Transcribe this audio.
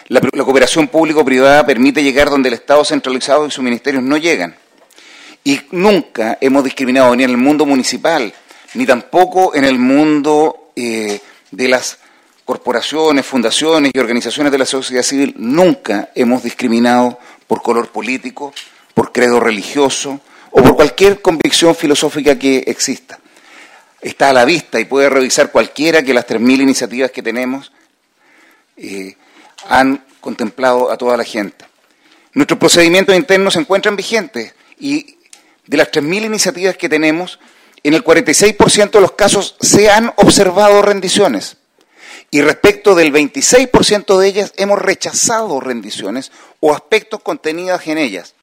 La cooperación público-privada permite llegar donde el Estado centralizado y sus ministerios no llegan. Y nunca hemos discriminado ni en el mundo municipal, ni tampoco en el mundo de las corporaciones, fundaciones y organizaciones de la sociedad civil. Nunca hemos discriminado por color político, por credo religioso o por cualquier convicción filosófica que exista. Está a la vista y puede revisar cualquiera que las 3.000 iniciativas que tenemos han contemplado a toda la gente. Nuestros procedimientos internos se encuentran vigentes y de las 3.000 iniciativas que tenemos, en el 46% de los casos se han observado rendiciones. Y respecto del 26% de ellas hemos rechazado rendiciones o aspectos contenidos en ellas.